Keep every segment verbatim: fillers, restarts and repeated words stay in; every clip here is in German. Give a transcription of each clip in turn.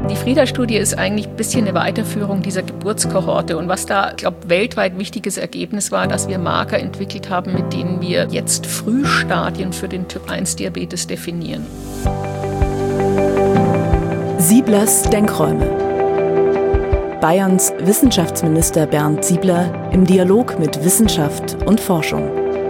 Die Frida-Studie ist eigentlich ein bisschen eine Weiterführung dieser Geburtskohorte. Und was da, ich glaube, weltweit wichtiges Ergebnis war, dass wir Marker entwickelt haben, mit denen wir jetzt Frühstadien für den Typ eins Diabetes definieren. Sieblers Denkräume. Bayerns Wissenschaftsminister Bernd Siebler im Dialog mit Wissenschaft und Forschung.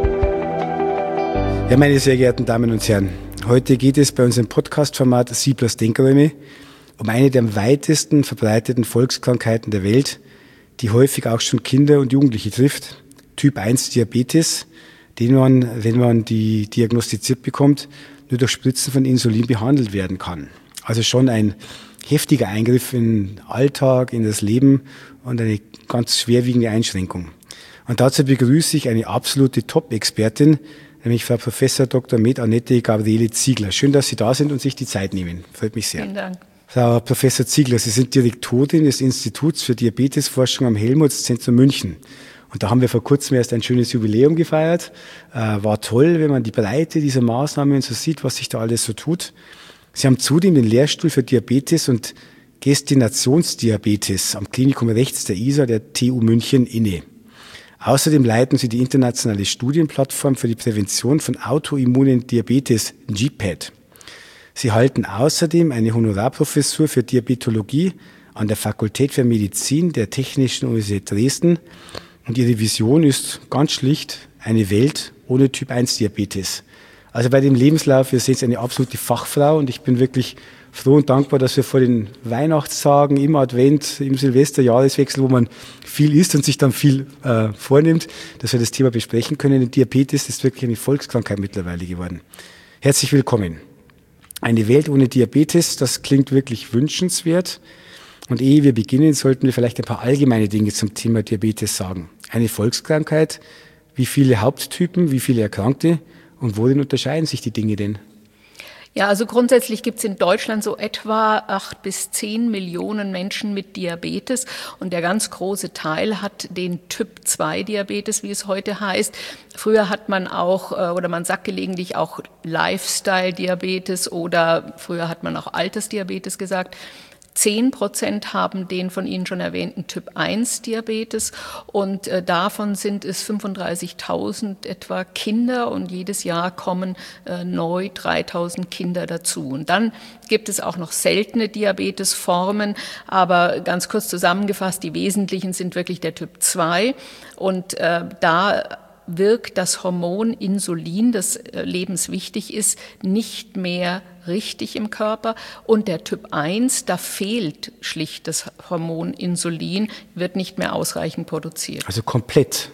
Ja, meine sehr geehrten Damen und Herren, heute geht es bei unserem Podcast-Format Sieblers Denkräume um eine der am weitesten verbreiteten Volkskrankheiten der Welt, die häufig auch schon Kinder und Jugendliche trifft, Typ eins Diabetes, den man, wenn man die diagnostiziert bekommt, nur durch Spritzen von Insulin behandelt werden kann. Also schon ein heftiger Eingriff in den Alltag, in das Leben und eine ganz schwerwiegende Einschränkung. Und dazu begrüße ich eine absolute Top-Expertin, nämlich Frau Professor Doktor med Annette Gabriele Ziegler. Schön, dass Sie da sind und sich die Zeit nehmen. Freut mich sehr. Vielen Dank. Frau Professor Ziegler, Sie sind Direktorin des Instituts für Diabetesforschung am Helmholtz-Zentrum München. Und da haben wir vor kurzem erst ein schönes Jubiläum gefeiert. Äh, war toll, wenn man die Breite dieser Maßnahmen so sieht, was sich da alles so tut. Sie haben zudem den Lehrstuhl für Diabetes und Gestinationsdiabetes am Klinikum rechts der I S A der T U München inne. Außerdem leiten Sie die internationale Studienplattform für die Prävention von autoimmunen Diabetes, G P A D. Sie halten außerdem eine Honorarprofessur für Diabetologie an der Fakultät für Medizin der Technischen Universität Dresden. Und Ihre Vision ist ganz schlicht eine Welt ohne Typ eins Diabetes. Also bei dem Lebenslauf, wir sehen es, eine absolute Fachfrau und ich bin wirklich froh und dankbar, dass wir vor den Weihnachtstagen, im Advent, im Silvester-Jahreswechsel, wo man viel isst und sich dann viel äh, vornimmt, dass wir das Thema besprechen können. Denn Diabetes ist wirklich eine Volkskrankheit mittlerweile geworden. Herzlich willkommen. Eine Welt ohne Diabetes, das klingt wirklich wünschenswert. Und ehe wir beginnen, sollten wir vielleicht ein paar allgemeine Dinge zum Thema Diabetes sagen. Eine Volkskrankheit, wie viele Haupttypen, wie viele Erkrankte und worin unterscheiden sich die Dinge denn? Ja, also grundsätzlich gibt es in Deutschland so etwa acht bis zehn Millionen Menschen mit Diabetes und der ganz große Teil hat den Typ zwei Diabetes, wie es heute heißt. Früher hat man auch, oder man sagt gelegentlich auch Lifestyle-Diabetes oder früher hat man auch Altersdiabetes gesagt. Zehn Prozent haben den von Ihnen schon erwähnten Typ eins Diabetes und äh, davon sind es fünfunddreißigtausend etwa Kinder und jedes Jahr kommen äh, neu dreitausend Kinder dazu. Und dann gibt es auch noch seltene Diabetesformen, aber ganz kurz zusammengefasst, die wesentlichen sind wirklich der Typ zwei und äh, da wirkt das Hormon Insulin, das lebenswichtig ist, nicht mehr richtig im Körper. Und der Typ eins, da fehlt schlicht das Hormon Insulin, wird nicht mehr ausreichend produziert. Also komplett?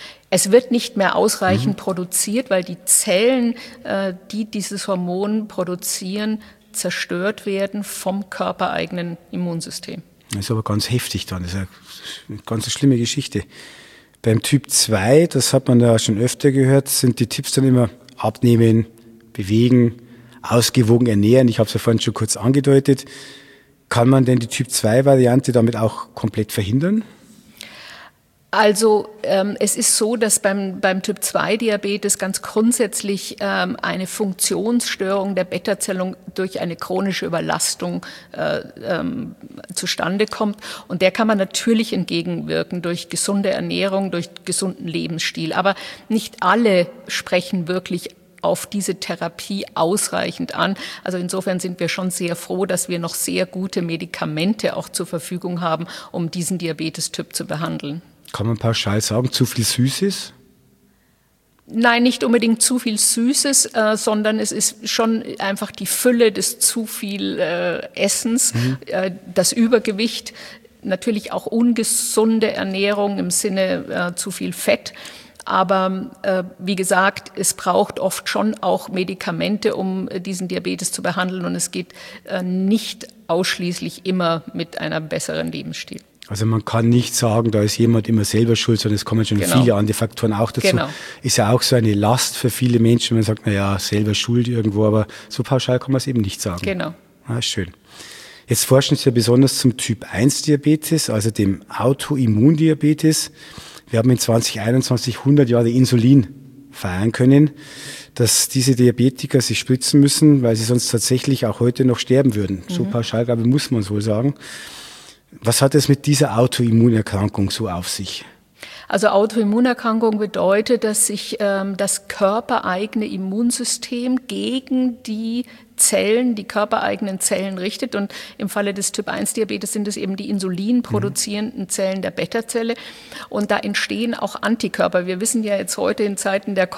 Es wird nicht mehr ausreichend mhm. produziert, weil die Zellen, die dieses Hormon produzieren, zerstört werden vom körpereigenen Immunsystem. Das ist aber ganz heftig dann, das ist eine ganz schlimme Geschichte. Beim Typ zwei, das hat man ja schon öfter gehört, sind die Tipps dann immer abnehmen, bewegen, ausgewogen ernähren. Ich habe es ja vorhin schon kurz angedeutet. Kann man denn die Typ zwei Variante damit auch komplett verhindern? Also ähm, es ist so, dass beim, beim Typ zwei Diabetes ganz grundsätzlich ähm, eine Funktionsstörung der Beta-Zellen durch eine chronische Überlastung äh, ähm, zustande kommt. Und der kann man natürlich entgegenwirken durch gesunde Ernährung, durch gesunden Lebensstil. Aber nicht alle sprechen wirklich auf diese Therapie ausreichend an. Also insofern sind wir schon sehr froh, dass wir noch sehr gute Medikamente auch zur Verfügung haben, um diesen Diabetestyp zu behandeln. Kann man pauschal sagen, zu viel Süßes? Nein, nicht unbedingt zu viel Süßes, äh, sondern es ist schon einfach die Fülle des zu viel äh, Essens, mhm. äh, das Übergewicht, natürlich auch ungesunde Ernährung im Sinne äh, zu viel Fett. Aber äh, wie gesagt, es braucht oft schon auch Medikamente, um äh, diesen Diabetes zu behandeln. Und es geht äh, nicht ausschließlich immer mit einem besseren Lebensstil. Also man kann nicht sagen, da ist jemand immer selber schuld, sondern es kommen schon genau. viele andere Faktoren auch dazu. Genau. Ist ja auch so eine Last für viele Menschen, wenn man sagt, na ja, selber schuld irgendwo, aber so pauschal kann man es eben nicht sagen. Genau. Ah, schön. Jetzt forschen Sie ja besonders zum Typ eins Diabetes, also dem Autoimmundiabetes. Wir haben in zwanzig einundzwanzig hundert Jahre Insulin feiern können, dass diese Diabetiker sich spritzen müssen, weil sie sonst tatsächlich auch heute noch sterben würden. Mhm. So pauschal, glaube ich, muss man es wohl sagen. Was hat es mit dieser Autoimmunerkrankung so auf sich? Also Autoimmunerkrankung bedeutet, dass sich ähm, das körpereigene Immunsystem gegen die Zellen, die körpereigenen Zellen richtet. Und im Falle des Typ eins Diabetes sind es eben die insulinproduzierenden Zellen der Beta-Zelle. Und da entstehen auch Antikörper. Wir wissen ja jetzt heute in Zeiten der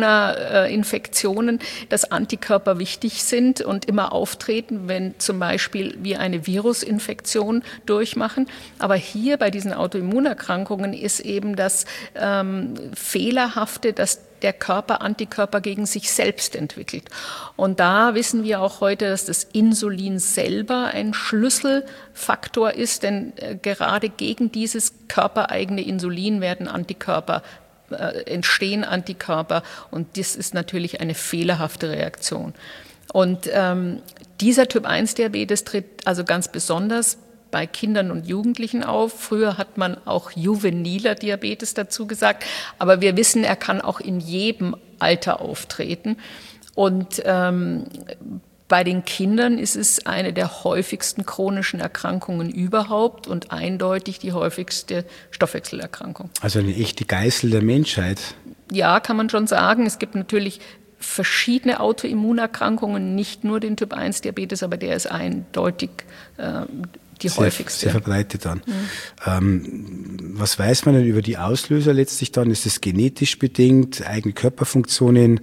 Corona-Infektionen, dass Antikörper wichtig sind und immer auftreten, wenn zum Beispiel wir eine Virusinfektion durchmachen. Aber hier bei diesen Autoimmunerkrankungen ist eben das ähm, Fehlerhafte, dass der Körper Antikörper gegen sich selbst entwickelt. Und da wissen wir auch heute, dass das Insulin selber ein Schlüsselfaktor ist, denn äh, gerade gegen dieses körpereigene Insulin werden Antikörper, äh, entstehen Antikörper, und das ist natürlich eine fehlerhafte Reaktion. Und ähm, dieser Typ eins Diabetes tritt also ganz besonders bei Kindern und Jugendlichen auf. Früher hat man auch juveniler Diabetes dazu gesagt, aber wir wissen, er kann auch in jedem Alter auftreten. Und ähm, bei den Kindern ist es eine der häufigsten chronischen Erkrankungen überhaupt und eindeutig die häufigste Stoffwechselerkrankung. Also eine echte Geißel der Menschheit. Ja, kann man schon sagen. Es gibt natürlich verschiedene Autoimmunerkrankungen, nicht nur den Typ eins Diabetes, aber der ist eindeutig äh, die sehr, häufigste. Sehr verbreitet dann. Mhm. Ähm, was weiß man denn über die Auslöser letztlich dann? Ist es genetisch bedingt, eigene Körperfunktionen?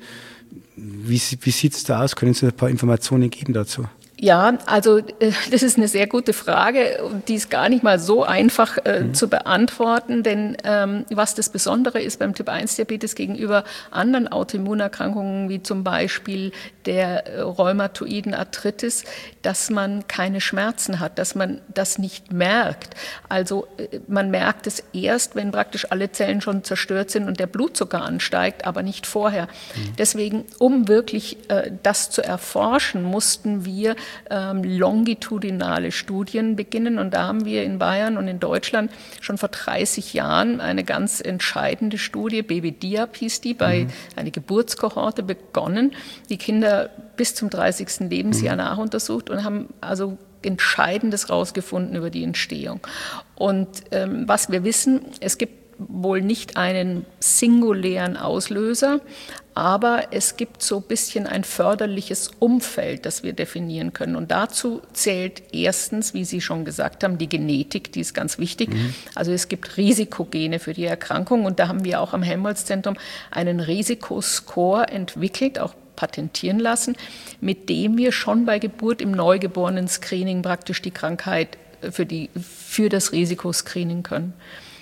Wie, wie sieht es da aus? Können Sie ein paar Informationen geben dazu? Ja, also das ist eine sehr gute Frage und die ist gar nicht mal so einfach äh, mhm. zu beantworten, denn ähm, was das Besondere ist beim Typ eins Diabetes gegenüber anderen Autoimmunerkrankungen, wie zum Beispiel der äh, rheumatoiden Arthritis, dass man keine Schmerzen hat, dass man das nicht merkt. Also äh, man merkt es erst, wenn praktisch alle Zellen schon zerstört sind und der Blutzucker ansteigt, aber nicht vorher. Mhm. Deswegen, um wirklich äh, das zu erforschen, mussten wir Ähm, longitudinale Studien beginnen. Und da haben wir in Bayern und in Deutschland schon vor dreißig Jahren eine ganz entscheidende Studie, Baby-Diab hieß die, bei mhm. einer Geburtskohorte begonnen, die Kinder bis zum dreißigsten Lebensjahr mhm. nachuntersucht und haben also Entscheidendes rausgefunden über die Entstehung. Und ähm, was wir wissen, es gibt wohl nicht einen singulären Auslöser, aber es gibt so ein bisschen ein förderliches Umfeld, das wir definieren können. Und dazu zählt erstens, wie Sie schon gesagt haben, die Genetik, die ist ganz wichtig. Mhm. Also es gibt Risikogene für die Erkrankung und da haben wir auch am Helmholtz-Zentrum einen Risikoscore entwickelt, auch patentieren lassen, mit dem wir schon bei Geburt im Neugeborenen-Screening praktisch die Krankheit für, die, für das Risiko screenen können.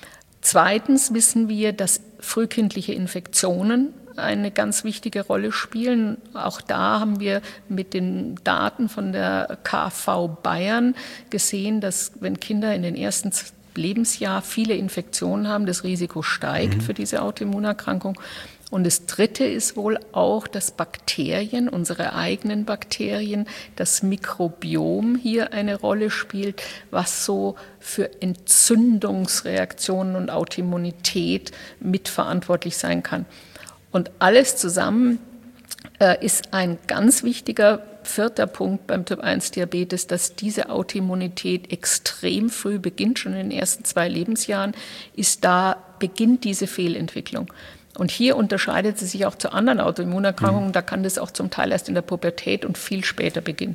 Zweitens wissen wir, dass frühkindliche Infektionen eine ganz wichtige Rolle spielen. Auch da haben wir mit den Daten von der K V Bayern gesehen, dass wenn Kinder in den ersten Lebensjahr viele Infektionen haben, das Risiko steigt mhm. für diese Autoimmunerkrankung. Und das Dritte ist wohl auch, dass Bakterien, unsere eigenen Bakterien, das Mikrobiom hier eine Rolle spielt, was so für Entzündungsreaktionen und Autoimmunität mitverantwortlich sein kann. Und alles zusammen äh, ist ein ganz wichtiger vierter Punkt beim Typ eins Diabetes, dass diese Autoimmunität extrem früh beginnt, schon in den ersten zwei Lebensjahren, ist da beginnt diese Fehlentwicklung. Und hier unterscheidet sie sich auch zu anderen Autoimmunerkrankungen. Mhm. Da kann das auch zum Teil erst in der Pubertät und viel später beginnen.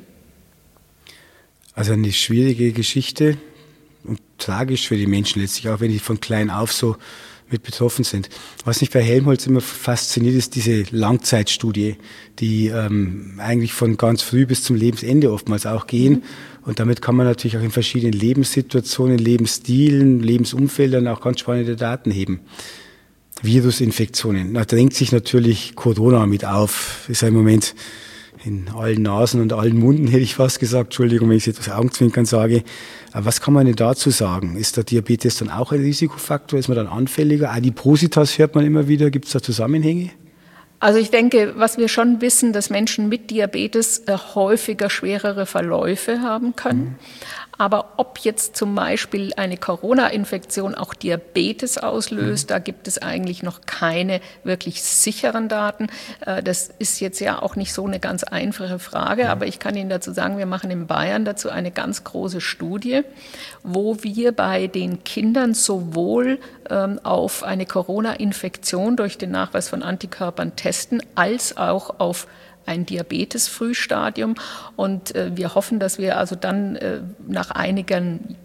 Also eine schwierige Geschichte und tragisch für die Menschen letztlich, auch wenn die von klein auf so mit betroffen sind. Was mich bei Helmholtz immer fasziniert, ist diese Langzeitstudie, die ähm, eigentlich von ganz früh bis zum Lebensende oftmals auch gehen. Mhm. Und damit kann man natürlich auch in verschiedenen Lebenssituationen, Lebensstilen, Lebensumfeldern auch ganz spannende Daten heben. Virusinfektionen. Da drängt sich natürlich Corona mit auf. Ist ja im Moment in allen Nasen und allen Munden, hätte ich fast gesagt. Entschuldigung, wenn ich es etwas augenzwinkern sage. Aber was kann man denn dazu sagen? Ist der Diabetes dann auch ein Risikofaktor? Ist man dann anfälliger? Adipositas hört man immer wieder. Gibt es da Zusammenhänge? Also ich denke, was wir schon wissen, dass Menschen mit Diabetes äh, häufiger schwerere Verläufe haben können. Mhm. Aber ob jetzt zum Beispiel eine Corona-Infektion auch Diabetes auslöst, mhm. da gibt es eigentlich noch keine wirklich sicheren Daten. Das ist jetzt ja auch nicht so eine ganz einfache Frage, aber ich kann Ihnen dazu sagen, wir machen in Bayern dazu eine ganz große Studie, wo wir bei den Kindern sowohl ähm, auf eine Corona-Infektion durch den Nachweis von Antikörpern testen, als auch auf ein Diabetes-Frühstadium, und äh, wir hoffen, dass wir also dann äh, nach einigen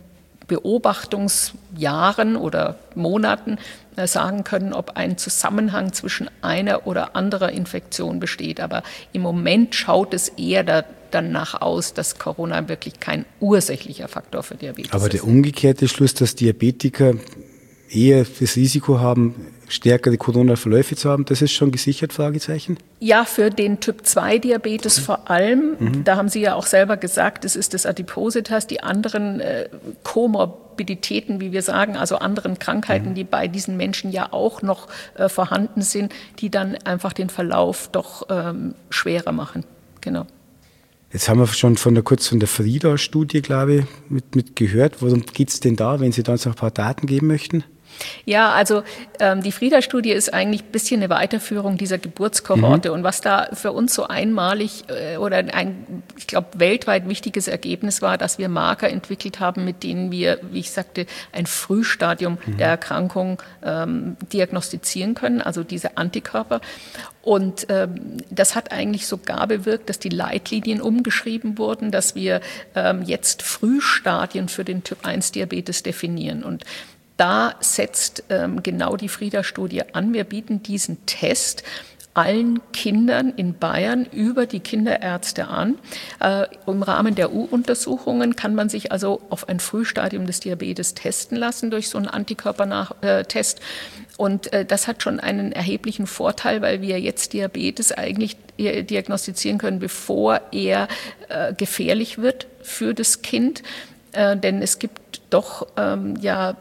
Beobachtungsjahren oder Monaten äh, sagen können, ob ein Zusammenhang zwischen einer oder anderer Infektion besteht. Aber im Moment schaut es eher da, danach aus, dass Corona wirklich kein ursächlicher Faktor für Diabetes Aber ist. der umgekehrte Schluss, dass Diabetiker eher das Risiko haben, stärkere Corona-Verläufe zu haben, das ist schon gesichert, Fragezeichen? Ja, für den Typ zwei Diabetes vor allem. Mhm. Da haben Sie ja auch selber gesagt, es ist das Adipositas. Die anderen äh, Komorbiditäten, wie wir sagen, also anderen Krankheiten, mhm. die bei diesen Menschen ja auch noch äh, vorhanden sind, die dann einfach den Verlauf doch ähm, schwerer machen. Genau. Jetzt haben wir schon von der, kurz von der Frida-Studie, glaube ich, mit, mit gehört. Worum geht es denn da, wenn Sie da uns noch ein paar Daten geben möchten? Ja, also ähm, die Frida-Studie ist eigentlich ein bisschen eine Weiterführung dieser Geburtskohorte. Mhm. Und was da für uns so einmalig äh, oder ein, ich glaube, weltweit wichtiges Ergebnis war, dass wir Marker entwickelt haben, mit denen wir, wie ich sagte, ein Frühstadium mhm. der Erkrankung ähm, diagnostizieren können, also diese Antikörper. Und ähm, das hat eigentlich sogar bewirkt, dass die Leitlinien umgeschrieben wurden, dass wir ähm, jetzt Frühstadien für den Typ eins Diabetes definieren. Und da setzt ähm, genau die Frida-Studie an. Wir bieten diesen Test allen Kindern in Bayern über die Kinderärzte an. Äh, im Rahmen der U-Untersuchungen kann man sich also auf ein Frühstadium des Diabetes testen lassen durch so einen Antikörpertest. Und äh, das hat schon einen erheblichen Vorteil, weil wir jetzt Diabetes eigentlich diagnostizieren können, bevor er äh, gefährlich wird für das Kind. Äh, denn es gibt doch ähm, ja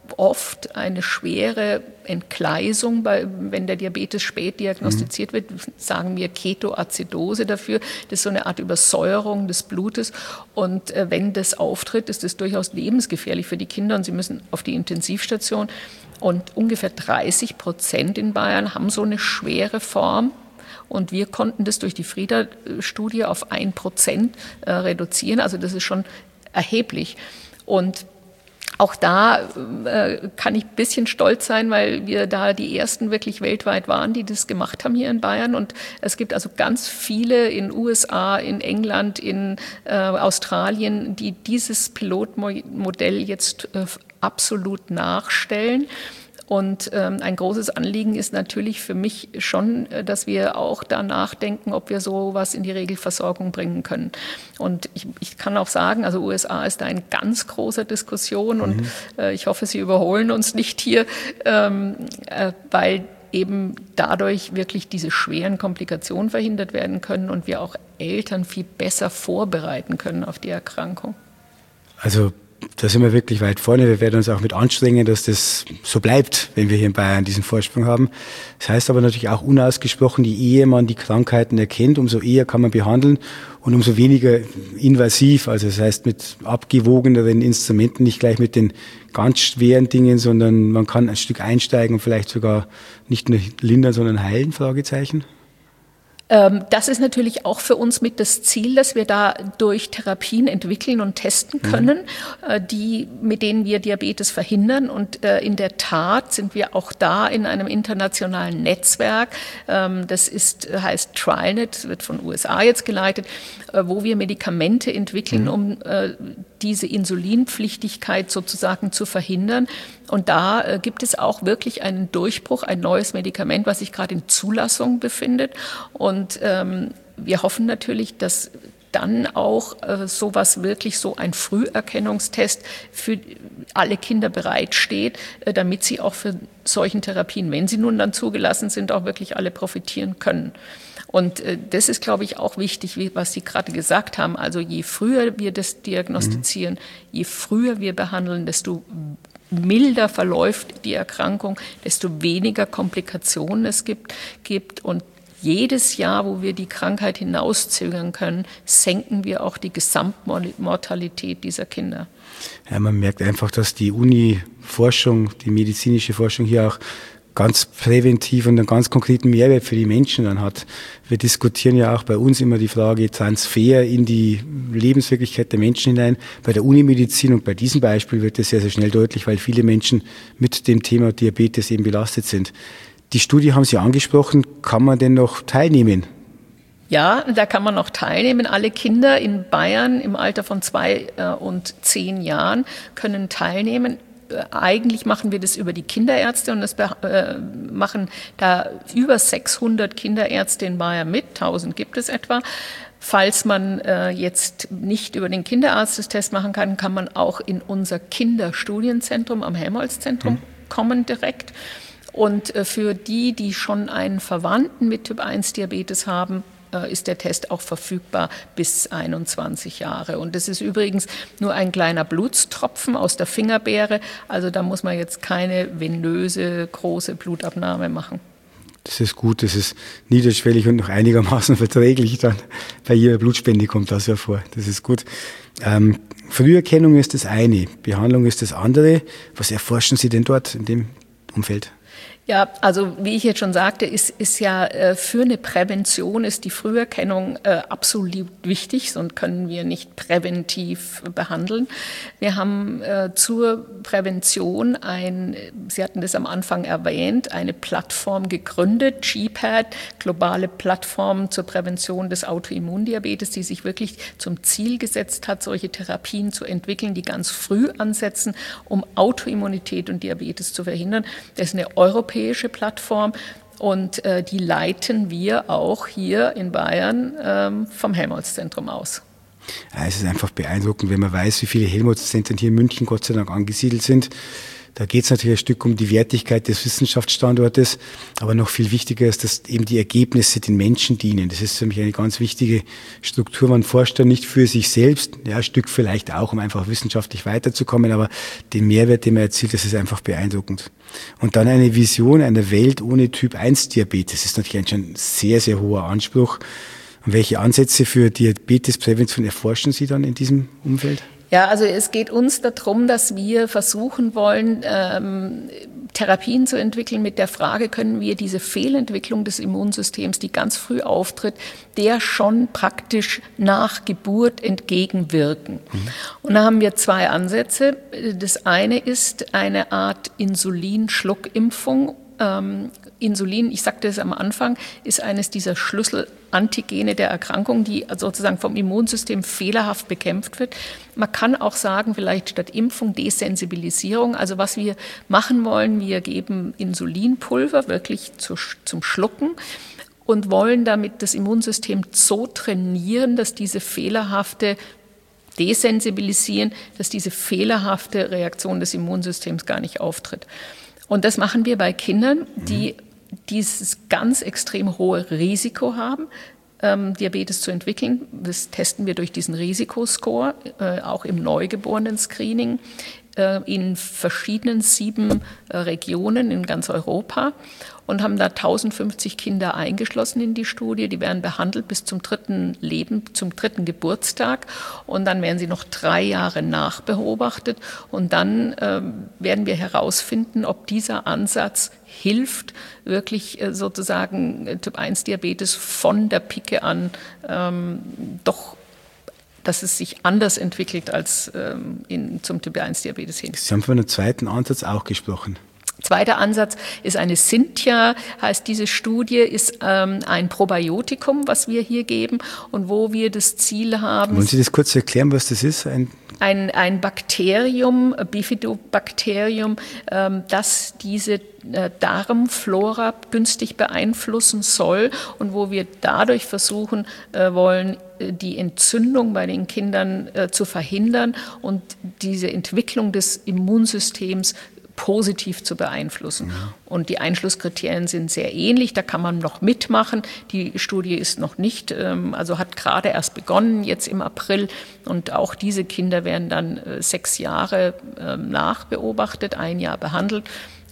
oft eine schwere Entgleisung, bei, wenn der Diabetes spät diagnostiziert wird, sagen wir Ketoazidose dafür. Das ist so eine Art Übersäuerung des Blutes. Und äh, wenn das auftritt, ist das durchaus lebensgefährlich für die Kinder und sie müssen auf die Intensivstation. Und ungefähr dreißig Prozent in Bayern haben so eine schwere Form. Und wir konnten das durch die Frida-Studie auf ein Prozent äh, reduzieren. Also das ist schon erheblich. Und auch da äh, kann ich ein bisschen stolz sein, weil wir da die ersten wirklich weltweit waren, die das gemacht haben hier in Bayern. Und es gibt also ganz viele in U S A, in England, in äh, Australien, die dieses Pilotmodell jetzt äh, absolut nachstellen. Und ähm, ein großes Anliegen ist natürlich für mich schon, dass wir auch da nachdenken, ob wir sowas in die Regelversorgung bringen können. Und ich, ich kann auch sagen, also U S A ist da in ganz großer Diskussion und mhm. äh, ich hoffe, Sie überholen uns nicht hier, ähm, äh, weil eben dadurch wirklich diese schweren Komplikationen verhindert werden können und wir auch Eltern viel besser vorbereiten können auf die Erkrankung. Also da sind wir wirklich weit vorne. Wir werden uns auch mit anstrengen, dass das so bleibt, wenn wir hier in Bayern diesen Vorsprung haben. Das heißt aber natürlich auch unausgesprochen, je eher man die Krankheiten erkennt, umso eher kann man behandeln und umso weniger invasiv. Also das heißt mit abgewogeneren Instrumenten, nicht gleich mit den ganz schweren Dingen, sondern man kann ein Stück einsteigen und vielleicht sogar nicht nur lindern, sondern heilen, Fragezeichen. Das ist natürlich auch für uns mit das Ziel, dass wir da durch Therapien entwickeln und testen können, mhm. die, mit denen wir Diabetes verhindern. Und in der Tat sind wir auch da in einem internationalen Netzwerk. Das ist, heißt TrialNet, wird von U S A jetzt geleitet, wo wir Medikamente entwickeln, mhm. um diese Insulinpflichtigkeit sozusagen zu verhindern. Und da äh, gibt es auch wirklich einen Durchbruch, ein neues Medikament, was sich gerade in Zulassung befindet. Und ähm, wir hoffen natürlich, dass dann auch äh, sowas wirklich so ein Früherkennungstest für alle Kinder bereitsteht, äh, damit sie auch für solchen Therapien, wenn sie nun dann zugelassen sind, auch wirklich alle profitieren können. Und äh, das ist, glaube ich, auch wichtig, wie, was Sie gerade gesagt haben. Also je früher wir das diagnostizieren, mhm. je früher wir behandeln, desto milder verläuft die Erkrankung, desto weniger Komplikationen es gibt, gibt und jedes Jahr, wo wir die Krankheit hinauszögern können, senken wir auch die Gesamtmortalität dieser Kinder. Ja, man merkt einfach, dass die Uni-Forschung, die medizinische Forschung hier auch ganz präventiv und einen ganz konkreten Mehrwert für die Menschen dann hat. Wir diskutieren ja auch bei uns immer die Frage Transfer in die Lebenswirklichkeit der Menschen hinein. Bei der Unimedizin und bei diesem Beispiel wird das sehr, sehr schnell deutlich, weil viele Menschen mit dem Thema Diabetes eben belastet sind. Die Studie haben Sie angesprochen. Kann man denn noch teilnehmen? Ja, da kann man noch teilnehmen. Alle Kinder in Bayern im Alter von zwei und zehn Jahren können teilnehmen. Eigentlich machen wir das über die Kinderärzte und das äh, machen da über sechshundert Kinderärzte in Bayern mit, tausend gibt es etwa. Falls man äh, jetzt nicht über den Kinderarzt das Test machen kann, kann man auch in unser Kinderstudienzentrum am Helmholtz-Zentrum mhm. kommen direkt. Und äh, für die, die schon einen Verwandten mit Typ eins Diabetes haben, ist der Test auch verfügbar bis einundzwanzig Jahre. Und das ist übrigens nur ein kleiner Blutstropfen aus der Fingerbeere. Also da muss man jetzt keine venöse, große Blutabnahme machen. Das ist gut, das ist niederschwellig und noch einigermaßen verträglich dann. Bei jeder Blutspende kommt das ja vor. Das ist gut. Ähm, Früherkennung ist das eine, Behandlung ist das andere. Was erforschen Sie denn dort in dem Umfeld? Ja, also wie ich jetzt schon sagte, ist, ist ja äh, für eine Prävention ist die Früherkennung äh, absolut wichtig, sonst können wir nicht präventiv behandeln. Wir haben äh, zur Prävention ein, Sie hatten das am Anfang erwähnt, eine Plattform gegründet, G P A D, globale Plattform zur Prävention des Autoimmundiabetes, die sich wirklich zum Ziel gesetzt hat, solche Therapien zu entwickeln, die ganz früh ansetzen, um Autoimmunität und Diabetes zu verhindern. Das ist eine europäische Plattform und äh, die leiten wir auch hier in Bayern ähm, vom Helmholtz-Zentrum aus. Ja, es ist einfach beeindruckend, wenn man weiß, wie viele Helmholtz-Zentren hier in München Gott sei Dank angesiedelt sind. Da geht es natürlich ein Stück um die Wertigkeit des Wissenschaftsstandortes, aber noch viel wichtiger ist, dass eben die Ergebnisse den Menschen dienen. Das ist für mich eine ganz wichtige Struktur. Man forscht da nicht für sich selbst, ja, ein Stück vielleicht auch, um einfach wissenschaftlich weiterzukommen, aber den Mehrwert, den man erzielt, das ist einfach beeindruckend. Und dann eine Vision einer Welt ohne Typ eins Diabetes ist natürlich ein schon sehr, sehr hoher Anspruch. Und welche Ansätze für Diabetesprävention erforschen Sie dann in diesem Umfeld? Ja, also es geht uns darum, dass wir versuchen wollen, ähm, Therapien zu entwickeln mit der Frage, können wir diese Fehlentwicklung des Immunsystems, die ganz früh auftritt, der schon praktisch nach Geburt entgegenwirken. Mhm. Und da haben wir zwei Ansätze. Das eine ist eine Art Insulinschluckimpfung. Ähm, Insulin, ich sagte es am Anfang, ist eines dieser Schlüsselantigene der Erkrankung, die sozusagen vom Immunsystem fehlerhaft bekämpft wird. Man kann auch sagen, vielleicht statt Impfung Desensibilisierung. Also was wir machen wollen, wir geben Insulinpulver wirklich zu, zum Schlucken und wollen damit das Immunsystem so trainieren, dass diese fehlerhafte desensibilisieren, dass diese fehlerhafte Reaktion des Immunsystems gar nicht auftritt. Und das machen wir bei Kindern, die dieses ganz extrem hohe Risiko haben, ähm, Diabetes zu entwickeln. Das testen wir durch diesen Risikoscore, äh, auch im Neugeborenen-Screening äh, in verschiedenen sieben äh, Regionen in ganz Europa und haben da tausendfünfzig Kinder eingeschlossen in die Studie. Die werden behandelt bis zum dritten Leben, zum dritten Geburtstag und dann werden sie noch drei Jahre nachbeobachtet und dann äh, werden wir herausfinden, ob dieser Ansatz hilft, wirklich äh, sozusagen äh, Typ eins Diabetes von der Pike an ähm, doch, dass es sich anders entwickelt als ähm, in, zum Typ eins Diabetes hin. Sie haben von einem zweiten Ansatz auch gesprochen. Zweiter Ansatz ist eine Cynthia, heißt diese Studie, ist ähm, ein Probiotikum, was wir hier geben und wo wir das Ziel haben. Wollen Sie das kurz erklären, was das ist? Ein Ein, ein Bakterium, Bifidobakterium, ähm, das diese äh, Darmflora günstig beeinflussen soll und wo wir dadurch versuchen äh, wollen, die Entzündung bei den Kindern äh, zu verhindern und diese Entwicklung des Immunsystems positiv zu beeinflussen. Mhm. Und die Einschlusskriterien sind sehr ähnlich, da kann man noch mitmachen. Die Studie ist noch nicht, also hat gerade erst begonnen, jetzt im April. Und auch diese Kinder werden dann sechs Jahre nachbeobachtet, ein Jahr behandelt.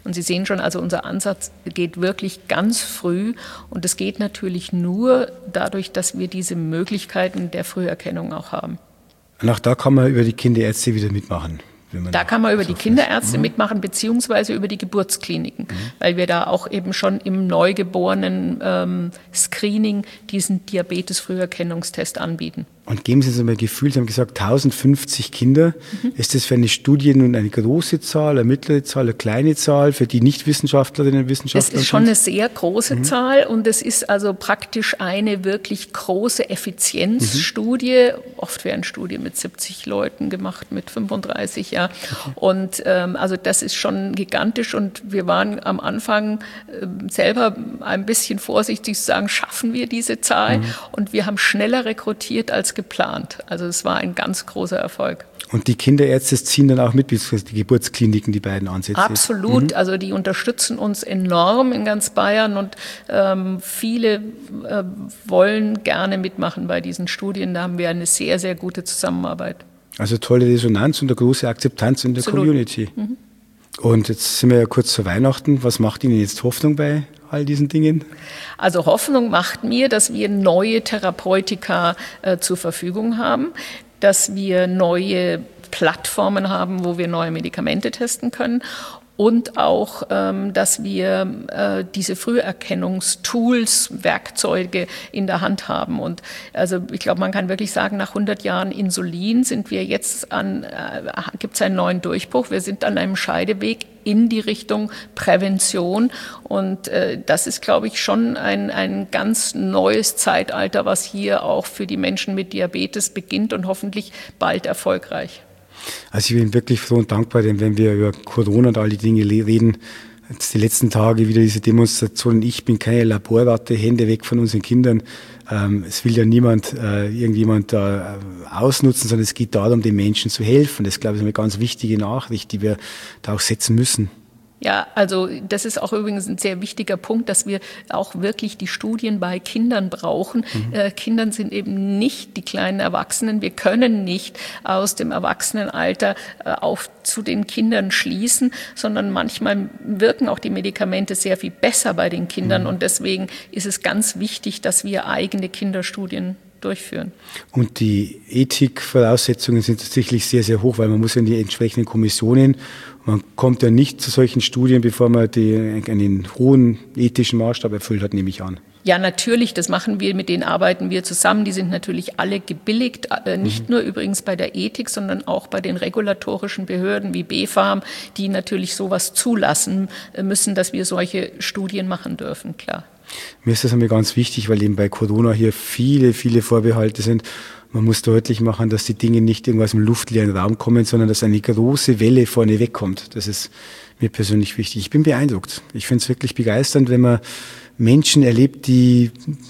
Und Sie sehen schon, also unser Ansatz geht wirklich ganz früh und es geht natürlich nur dadurch, dass wir diese Möglichkeiten der Früherkennung auch haben. Und auch da kann man über die Kinderärzte wieder mitmachen. Da kann man über die Kinderärzte mitmachen, beziehungsweise über die Geburtskliniken, mhm. weil wir da auch eben schon im neugeborenen ähm, Screening diesen Diabetes-Früherkennungstest anbieten. Und geben Sie uns mal ein Gefühl, Sie haben gesagt tausendfünfzig Kinder. Mhm. Ist das für eine Studie nun eine große Zahl, eine mittlere Zahl, eine kleine Zahl für die Nicht-Wissenschaftlerinnen und Wissenschaftler? Es ist schon eine sehr große mhm. Zahl und es ist also praktisch eine wirklich große Effizienzstudie. Mhm. Oft werden Studien mit siebzig Leuten gemacht, mit fünfunddreißig, ja. Okay. Und ähm, also das ist schon gigantisch und wir waren am Anfang äh, selber ein bisschen vorsichtig zu sagen, schaffen wir diese Zahl? Mhm. Und wir haben schneller rekrutiert als geplant. Also es war ein ganz großer Erfolg. Und die Kinderärzte ziehen dann auch mit, beziehungsweise die Geburtskliniken, die beiden Ansätze? Absolut. Mhm. Also die unterstützen uns enorm in ganz Bayern und ähm, viele äh, wollen gerne mitmachen bei diesen Studien. Da haben wir eine sehr, sehr gute Zusammenarbeit. Also tolle Resonanz und eine große Akzeptanz in der Absolut. Community. Mhm. Und jetzt sind wir ja kurz zu Weihnachten. Was macht Ihnen jetzt Hoffnung bei all diesen Dingen? Also Hoffnung macht mir, dass wir neue Therapeutika äh, zur Verfügung haben, dass wir neue Plattformen haben, wo wir neue Medikamente testen können. Und auch, ähm, dass wir äh, diese Früherkennungstools, Werkzeuge in der Hand haben. Und also ich glaube, man kann wirklich sagen, nach hundert Jahren Insulin sind wir jetzt an, äh, gibt es einen neuen Durchbruch. Wir sind an einem Scheideweg in die Richtung Prävention. Und äh, das ist, glaube ich, schon ein, ein ganz neues Zeitalter, was hier auch für die Menschen mit Diabetes beginnt und hoffentlich bald erfolgreich. Also ich bin wirklich froh und dankbar, denn wenn wir über Corona und all die Dinge reden, jetzt die letzten Tage wieder diese Demonstrationen, ich bin keine Laborratte, Hände weg von unseren Kindern. Ähm, es will ja niemand, äh, irgendjemand da äh, ausnutzen, sondern es geht darum, den Menschen zu helfen. Das, glaube ich, ist eine ganz wichtige Nachricht, die wir da auch setzen müssen. Ja, also das ist auch übrigens ein sehr wichtiger Punkt, dass wir auch wirklich die Studien bei Kindern brauchen. Mhm. Äh, Kindern sind eben nicht die kleinen Erwachsenen. Wir können nicht aus dem Erwachsenenalter äh, auf zu den Kindern schließen, sondern manchmal wirken auch die Medikamente sehr viel besser bei den Kindern. Mhm. Und deswegen ist es ganz wichtig, dass wir eigene Kinderstudien durchführen. Und die Ethikvoraussetzungen sind tatsächlich sehr, sehr hoch, weil man muss ja in die entsprechenden Kommissionen. Man kommt ja nicht zu solchen Studien, bevor man die, einen hohen ethischen Maßstab erfüllt hat, nehme ich an. Ja, natürlich, das machen wir, mit denen arbeiten wir zusammen. Die sind natürlich alle gebilligt, nicht mhm. nur übrigens bei der Ethik, sondern auch bei den regulatorischen Behörden wie B fArM, die natürlich sowas zulassen müssen, dass wir solche Studien machen dürfen, klar. Mir ist das einmal ganz wichtig, weil eben bei Corona hier viele, viele Vorbehalte sind. Man muss deutlich machen, dass die Dinge nicht irgendwo aus dem luftleeren Raum kommen, sondern dass eine große Welle vorne wegkommt. Das ist mir persönlich wichtig. Ich bin beeindruckt. Ich finde es wirklich begeisternd, wenn man Menschen erlebt, die,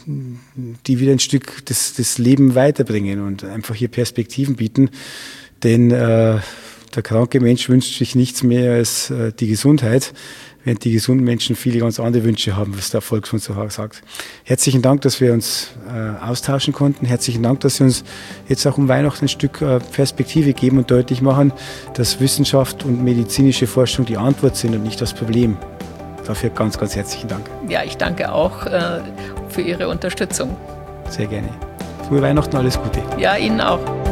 die wieder ein Stück das, das Leben weiterbringen und einfach hier Perspektiven bieten. Denn äh, der kranke Mensch wünscht sich nichts mehr als äh, die Gesundheit, während die gesunden Menschen viele ganz andere Wünsche haben, was der Volksmund so sagt. Herzlichen Dank, dass wir uns äh, austauschen konnten. Herzlichen Dank, dass Sie uns jetzt auch um Weihnachten ein Stück äh, Perspektive geben und deutlich machen, dass Wissenschaft und medizinische Forschung die Antwort sind und nicht das Problem. Dafür ganz, ganz herzlichen Dank. Ja, ich danke auch äh, für Ihre Unterstützung. Sehr gerne. Frohe Weihnachten, alles Gute. Ja, Ihnen auch.